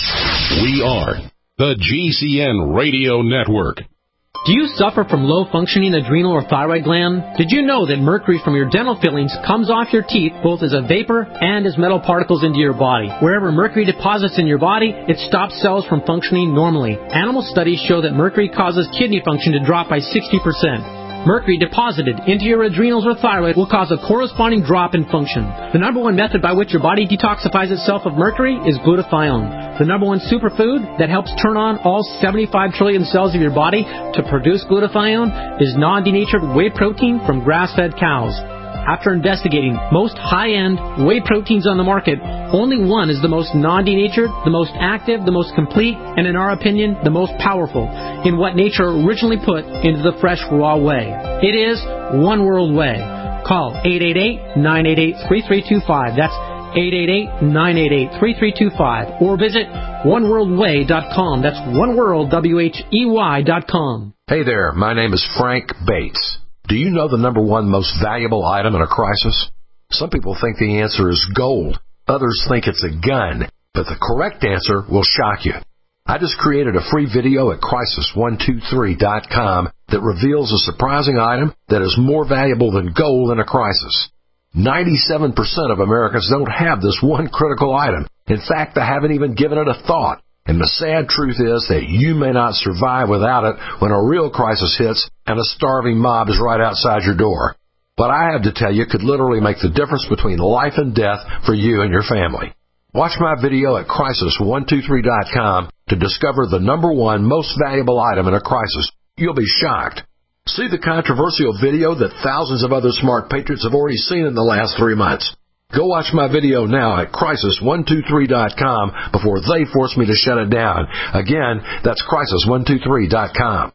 We are the G C N Radio Network. Do you suffer from low-functioning adrenal or thyroid gland? Did you know that mercury from your dental fillings comes off your teeth both as a vapor and as metal particles into your body? Wherever mercury deposits in your body, it stops cells from functioning normally. Animal studies show that mercury causes kidney function to drop by sixty percent. Mercury deposited into your adrenals or thyroid will cause a corresponding drop in function. The number one method by which your body detoxifies itself of mercury is glutathione. The number one superfood that helps turn on all seventy-five trillion cells of your body to produce glutathione is non-denatured whey protein from grass-fed cows. After investigating most high-end whey proteins on the market, only one is the most non-denatured, the most active, the most complete, and in our opinion, the most powerful in what nature originally put into the fresh raw whey. It is One World Whey. Call eight eight eight, nine eight eight, three three two five. That's eight eight eight, nine eight eight, three three two five. Or visit one world whey dot com. That's oneworld, W H E Y dot com. Hey there, my name is Frank Bates. Do you know the number one most valuable item in a crisis? Some people think the answer is gold. Others think it's a gun. But the correct answer will shock you. I just created a free video at crisis one two three dot com that reveals a surprising item that is more valuable than gold in a crisis. ninety-seven percent of Americans don't have this one critical item. In fact, they haven't even given it a thought. And the sad truth is that you may not survive without it when a real crisis hits and a starving mob is right outside your door. What I have to tell you could literally make the difference between life and death for you and your family. Watch my video at crisis one two three dot com to discover the number one most valuable item in a crisis. You'll be shocked. See the controversial video that thousands of other smart patriots have already seen in the last three months. Go watch my video now at crisis one two three dot com before they force me to shut it down. Again, that's crisis one two three dot com.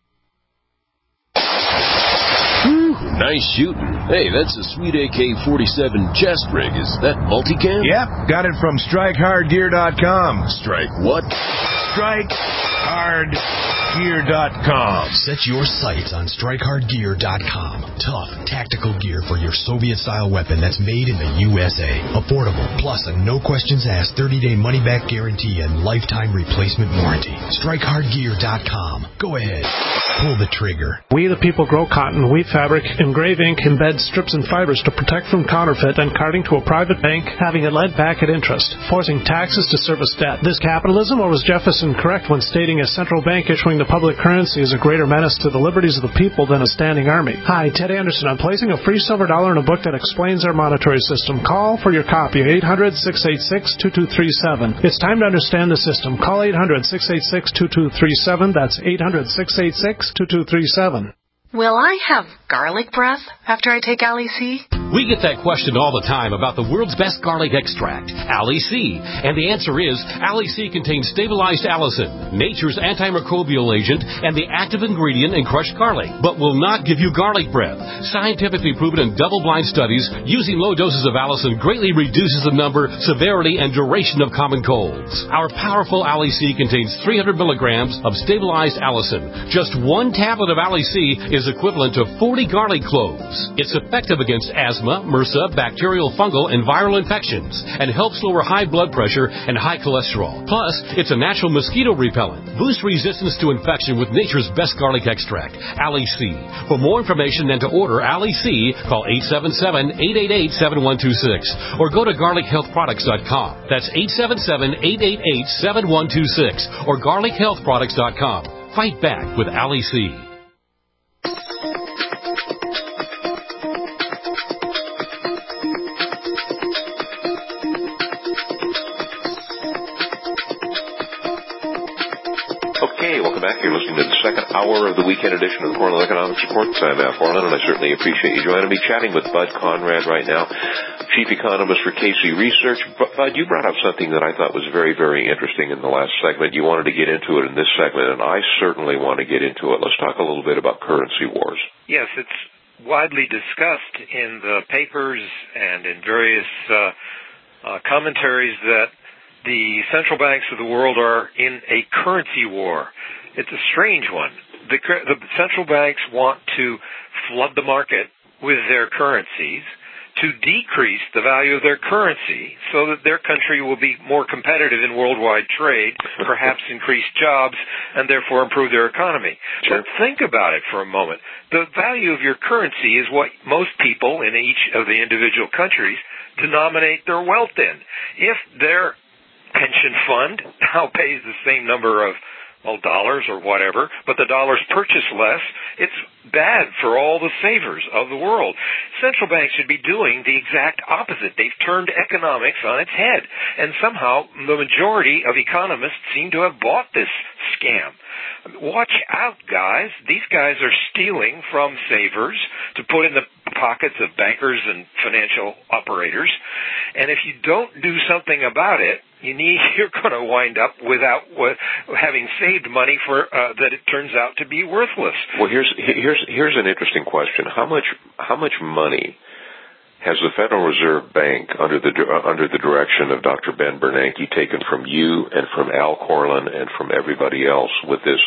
Nice shooting. Hey, that's a sweet A K forty-seven chest rig. Is that multicam? Yep, got it from strike hard gear dot com. Strike what? Strike Hard gear dot com. Set your sights on strike hard gear dot com. Tough, tactical gear for your Soviet-style weapon that's made in the U S A. Affordable, plus a no-questions-asked thirty-day money-back guarantee and lifetime replacement warranty. strike hard gear dot com. Go ahead. Pull the trigger. We the people grow cotton, weave fabric, engrave ink, embed strips and fibers to protect from counterfeit and carting to a private bank, having it led back at interest, forcing taxes to service debt. This capitalism, or was Jefferson correct when stating a central bank issuing the public currency is a greater menace to the liberties of the people than a standing army? Hi, Ted Anderson. I'm placing a free silver dollar in a book that explains our monetary system. Call for your copy, eight hundred, six eight six, two two three seven. It's time to understand the system. Call eight hundred, six eight six, two two three seven. That's eight hundred, six eight six, two two three seven. Will I have garlic breath after I take Ali C? We get that question all the time about the world's best garlic extract, Ali C. And the answer is, Ali C contains stabilized allicin, nature's antimicrobial agent, and the active ingredient in crushed garlic, but will not give you garlic breath. Scientifically proven in double-blind studies, using low doses of allicin greatly reduces the number, severity, and duration of common colds. Our powerful Ali C contains three hundred milligrams of stabilized allicin. Just one tablet of Ali C is equivalent to forty garlic cloves. It's effective against asthma, MRSA, bacterial, fungal, and viral infections, and helps lower high blood pressure and high cholesterol. Plus, it's a natural mosquito repellent. Boost resistance to infection with nature's best garlic extract, Ali C. For more information and to order Ali C, call eight seven seven, eight eight eight, seven one two six or go to garlic health products dot com. That's eight seven seven, eight eight eight, seven one two six or garlic health products dot com. Fight back with Ali C. Okay, welcome back. You're listening to the second hour of the weekend edition of the Cornell Economics Report. I'm Al Cornell, and I certainly appreciate you joining me. Chatting with Bud Conrad right now, Chief Economist for K C Research. Bud, you brought up something that I thought was very, very interesting in the last segment. You wanted to get into it in this segment, and I certainly want to get into it. Let's talk a little bit about currency wars. Yes, it's widely discussed in the papers and in various uh, uh, commentaries that the central banks of the world are in a currency war. It's a strange one. The, the central banks want to flood the market with their currencies to decrease the value of their currency so that their country will be more competitive in worldwide trade, perhaps increase jobs, and therefore improve their economy. Sure. But think about it for a moment. The value of your currency is what most people in each of the individual countries denominate their wealth in. If their pension fund now pays the same number of, well, dollars or whatever, but the dollars purchase less, it's bad for all the savers of the world. Central banks should be doing the exact opposite. They've turned economics on its head, and somehow the majority of economists seem to have bought this scam. Watch out, guys. These guys are stealing from savers to put in the pockets of bankers and financial operators, and if you don't do something about it, you need, you're going to wind up without uh, having saved money for uh, that it turns out to be worthless. Well, here's here's here's an interesting question. How much how much money has the Federal Reserve Bank, under the uh, under the direction of Doctor Ben Bernanke, taken from you and from Al Corlin and from everybody else with this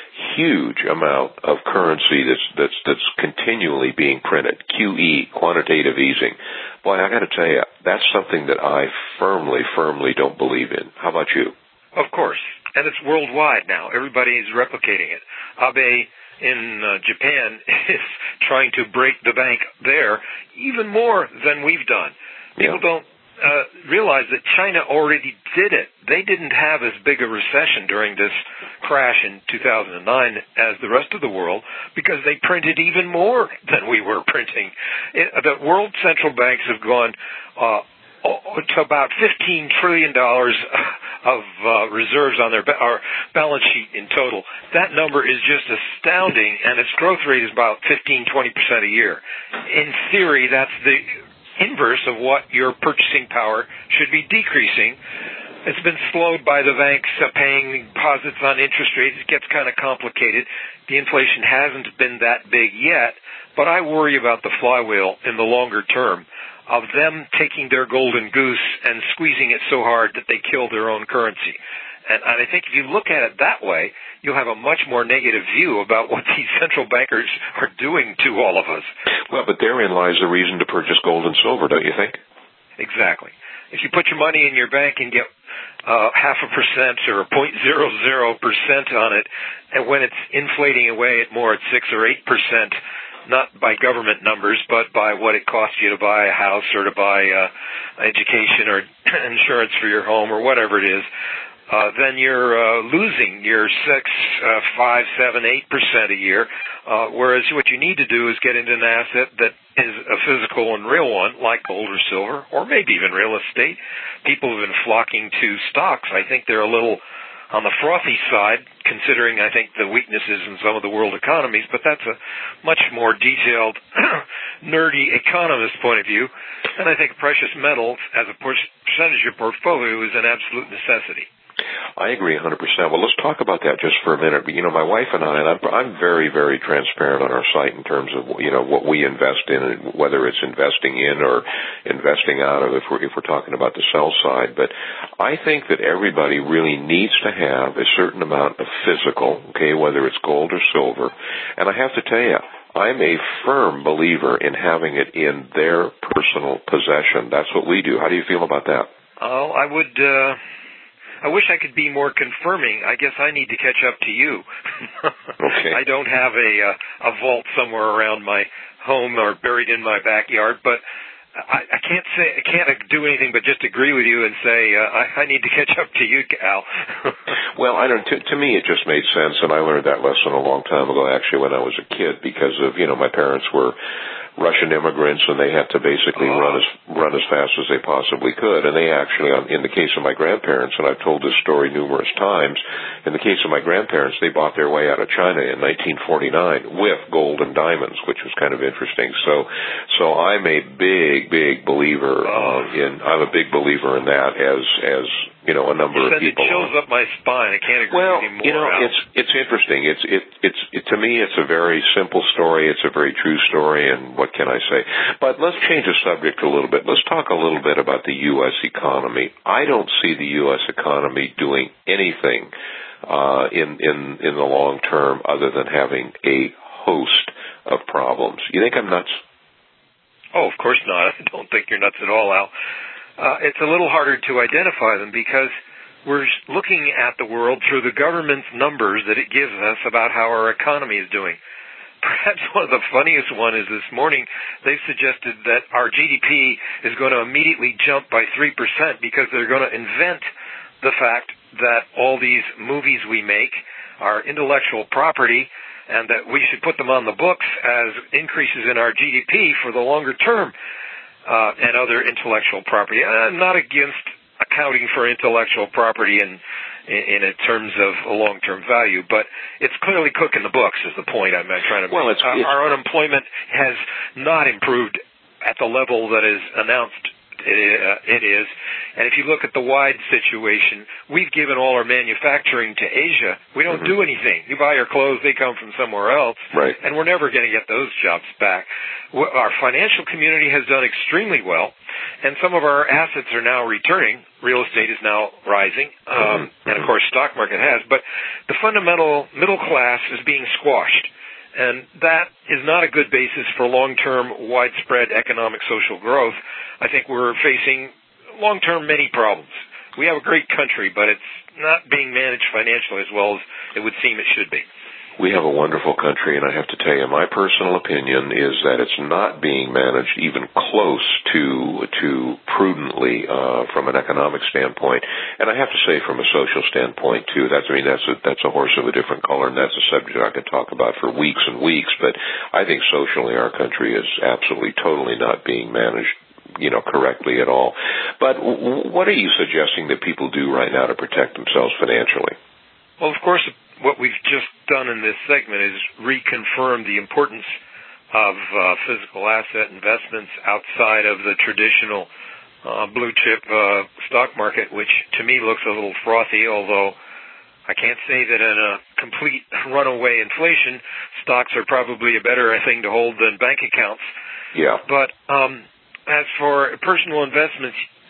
huge amount of currency that's that's that's continually being printed? Q E, quantitative easing. Boy, I got to tell you, that's something that I firmly, firmly don't believe in. How about you? Of course, and it's worldwide now. Everybody is replicating it. Abe in uh, Japan is trying to break the bank there even more than we've done. People yeah. don't uh, realize that China already did it. They didn't have as big a recession during this crash in two thousand nine as the rest of the world because they printed even more than we were printing. It, the world central banks have gone uh, to about fifteen trillion dollars of uh, reserves on their ba- our balance sheet in total. That number is just astounding, and its growth rate is about fifteen, twenty percent a year. In theory, that's the inverse of what your purchasing power should be decreasing. It's been slowed by the banks uh, paying deposits on interest rates. It gets kind of complicated. The inflation hasn't been that big yet, but I worry about the flywheel in the longer term of them taking their golden goose and squeezing it so hard that they kill their own currency. And I think if you look at it that way, you'll have a much more negative view about what these central bankers are doing to all of us. Well, but therein lies the reason to purchase gold and silver, don't you think? Exactly. If you put your money in your bank and get uh, half a percent or a point zero zero percent on it, and when it's inflating away at more at six or eight percent, not by government numbers, but by what it costs you to buy a house or to buy uh, education or insurance for your home or whatever it is, uh, then you're uh, losing your six, uh, five, seven, eight percent a year. Uh, whereas what you need to do is get into an asset that is a physical and real one, like gold or silver, or maybe even real estate. People have been flocking to stocks. I think they're a little on the frothy side, considering, I think, the weaknesses in some of the world economies, but that's a much more detailed, nerdy economist point of view. And I think precious metals, as a percentage of your portfolio, is an absolute necessity. I agree one hundred percent. Well, let's talk about that just for a minute. You know, my wife and I, and I'm, I'm very, very transparent on our site in terms of, you know, what we invest in, whether it's investing in or investing out of, if we're, if we're talking about the sell side. But I think that everybody really needs to have a certain amount of physical, okay, whether it's gold or silver. And I have to tell you, I'm a firm believer in having it in their personal possession. That's what we do. How do you feel about that? Oh, I would... Uh I wish I could be more confirming. I guess I need to catch up to you. Okay. I don't have a uh, a vault somewhere around my home or buried in my backyard, but I, I can't say I can't do anything but just agree with you and say uh, I, I need to catch up to you, Al. Well, I don't. To, to me, it just made sense, and I learned that lesson a long time ago, actually, when I was a kid, because of you know my parents were Russian immigrants, and they had to basically oh. run as run as fast as they possibly could. And they actually, in the case of my grandparents, and I've told this story numerous times, in the case of my grandparents, they bought their way out of China in nineteen forty-nine with gold and diamonds, which was kind of interesting. So, so I'm a big, big believer uh, in. I'm a big believer in that as as. You know, a number of people. It chills up my spine. I can't agree well, with you more. you know, Al. it's it's interesting. It's it it's it, to me, it's a very simple story. It's a very true story, and what can I say? But let's change the subject a little bit. Let's talk a little bit about the U S economy. I don't see the U S economy doing anything uh, in in in the long term other than having a host of problems. You think I'm nuts? Oh, of course not. I don't think you're nuts at all, Al. Uh, it's a little harder to identify them because we're looking at the world through the government's numbers that it gives us about how our economy is doing. Perhaps one of the funniest one is this morning they've suggested that our G D P is going to immediately jump by three percent because they're going to invent the fact that all these movies we make are intellectual property and that we should put them on the books as increases in our G D P for the longer term. Uh, and other intellectual property. I'm not against accounting for intellectual property in, in, in terms of a long-term value, but it's clearly cooking the books is the point I'm trying to well, make. It's, uh, it's, our unemployment has not improved at the level that is announced it, uh, it is. And if you look at the wide situation, we've given all our manufacturing to Asia. We don't mm-hmm. do anything. You buy your clothes, they come from somewhere else. Right. And we're never going to get those jobs back. Our financial community has done extremely well, and some of our assets are now returning. Real estate is now rising, um, mm-hmm. and of course stock market has. But the fundamental middle class is being squashed. And that is not a good basis for long-term, widespread economic social growth. I think we're facing long-term many problems. We have a great country, but it's not being managed financially as well as it would seem it should be. We have a wonderful country, and I have to tell you, my personal opinion is that it's not being managed even close to to prudently uh, from an economic standpoint, and I have to say from a social standpoint too. That's I mean that's a, that's a horse of a different color, and that's a subject I could talk about for weeks and weeks. But I think socially, our country is absolutely, totally not being managed, you know, correctly at all. But w- what are you suggesting that people do right now to protect themselves financially? Well, of course, what we've just done in this segment is reconfirm the importance of uh, physical asset investments outside of the traditional uh, blue chip uh, stock market, which to me looks a little frothy, although I can't say that in a complete runaway inflation, stocks are probably a better thing to hold than bank accounts. Yeah. But um, as for personal investments,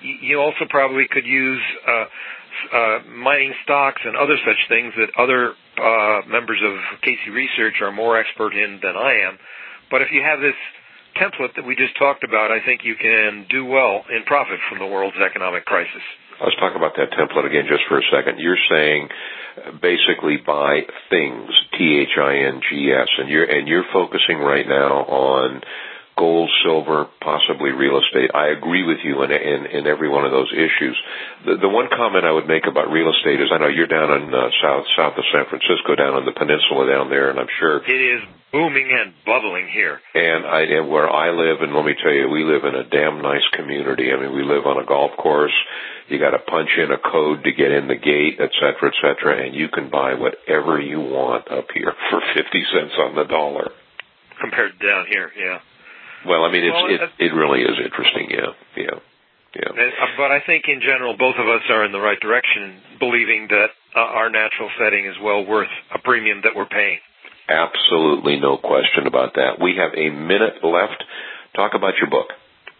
you also probably could use uh, uh, mining stocks and other such things that other uh, members of Casey Research are more expert in than I am. But if you have this template that we just talked about, I think you can do well in profit from the world's economic crisis. Let's talk about that template again just for a second. You're saying basically buy things, T H I N G S, and you're and you're focusing right now on gold, silver, possibly real estate. I agree with you in, in, in every one of those issues. The, the one comment I would make about real estate is I know you're down in uh, south south of San Francisco, down on the peninsula down there, and I'm sure it is booming and bubbling here. And, I, and where I live, and let me tell you, we live in a damn nice community. I mean, we live on a golf course. You got to punch in a code to get in the gate, et cetera, et cetera, and you can buy whatever you want up here for fifty cents on the dollar. Compared to down here, yeah. Well, I mean, it's, well, it it really is interesting, yeah, yeah, yeah. But I think in general, both of us are in the right direction, believing that uh, our natural setting is well worth a premium that we're paying. Absolutely, no question about that. We have a minute left. Talk about your book.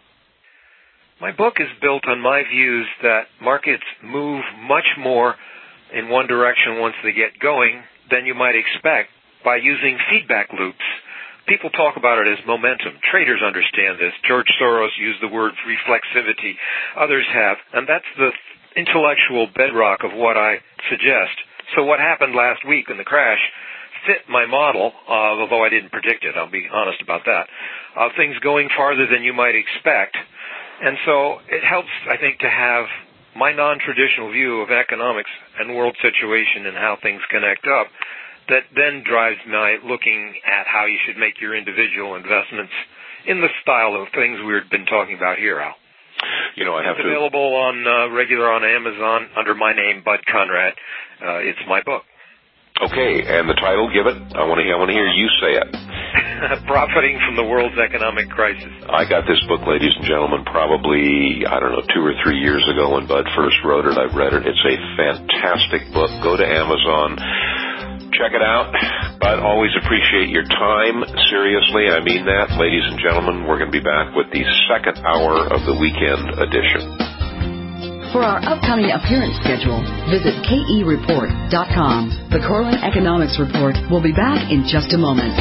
My book is built on my views that markets move much more in one direction once they get going than you might expect by using feedback loops. People talk about it as momentum. Traders understand this. George Soros used the word reflexivity. Others have. And that's the intellectual bedrock of what I suggest. So what happened last week in the crash fit my model, uh, although I didn't predict it. I'll be honest about that. Uh, things going farther than you might expect. And so it helps, I think, to have my non-traditional view of economics and world situation and how things connect up that then drives my looking at how you should make your individual investments in the style of things we've been talking about here, Al. You know, I have it's to... available on uh, regular on Amazon under my name, Bud Conrad. Uh, it's my book. Okay, and the title, give it. I want to. I want to hear you say it. Profiting from the world's economic crisis. I got this book, ladies and gentlemen, probably, I don't know, two or three years ago when Bud first wrote it. I've read it. It's a fantastic book. Go to Amazon. Check it out. Bud, always appreciate your time. Seriously, I mean that. Ladies and gentlemen, we're going to be back with the second hour of the weekend edition. For our upcoming appearance schedule, visit K E report dot com. The Corlin Economics Report will be back in just a moment.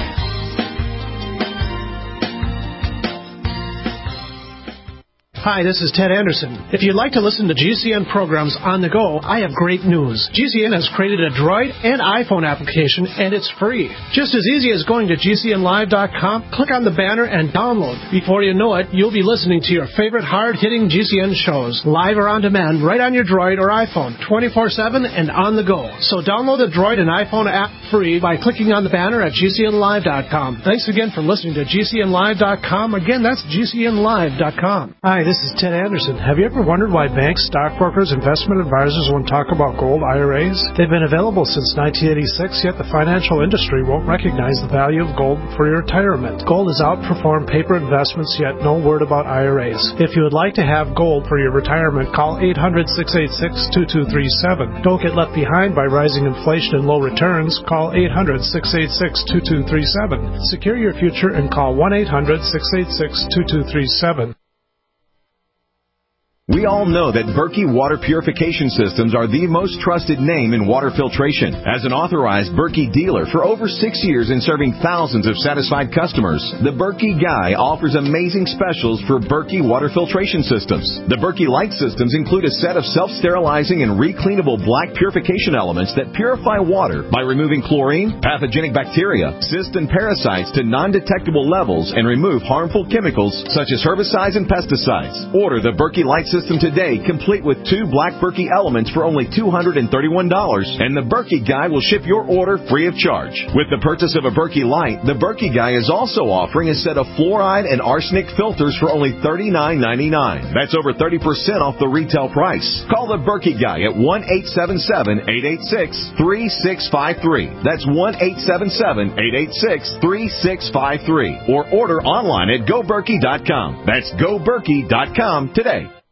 Hi, this is Ted Anderson. If you'd like to listen to G C N programs on the go, I have great news. G C N has created a Droid and iPhone application, and it's free. Just as easy as going to G C N live dot com, click on the banner, and download. Before you know it, you'll be listening to your favorite hard-hitting G C N shows, live or on demand, right on your Droid or iPhone, twenty-four seven and on the go. So download the Droid and iPhone app free by clicking on the banner at G C N live dot com. Thanks again for listening to G C N live dot com. Again, that's G C N live dot com. Hi, this is Ted Anderson. Have you ever wondered why banks, stockbrokers, investment advisors won't talk about gold I R As? They've been available since nineteen eighty-six, yet the financial industry won't recognize the value of gold for your retirement. Gold has outperformed paper investments, yet no word about I R As. If you would like to have gold for your retirement, call eight hundred, six eight six, two two three seven. Don't get left behind by rising inflation and low returns. Call eight hundred, six eight six, two two three seven. Secure your future and call one eight hundred, six eight six, two two three seven. We all know that Berkey Water Purification Systems are the most trusted name in water filtration. As an authorized Berkey dealer for over six years and serving thousands of satisfied customers, the Berkey Guy offers amazing specials for Berkey Water Filtration Systems. The Berkey Light Systems include a set of self-sterilizing and recleanable black purification elements that purify water by removing chlorine, pathogenic bacteria, cysts, and parasites to non-detectable levels and remove harmful chemicals such as herbicides and pesticides. Order the Berkey Light System today, complete with two black Berkey elements for only two hundred thirty-one dollars, and the Berkey Guy will ship your order free of charge. With the purchase of a Berkey Light, the Berkey Guy is also offering a set of fluoride and arsenic filters for only thirty-nine ninety-nine. That's over thirty percent off the retail price. Call the Berkey Guy at one eight seven seven, eight eight six, three six five three. That's one eight seven seven, eight eight six, three six five three. Or order online at go berkey dot com. That's go berkey dot com today.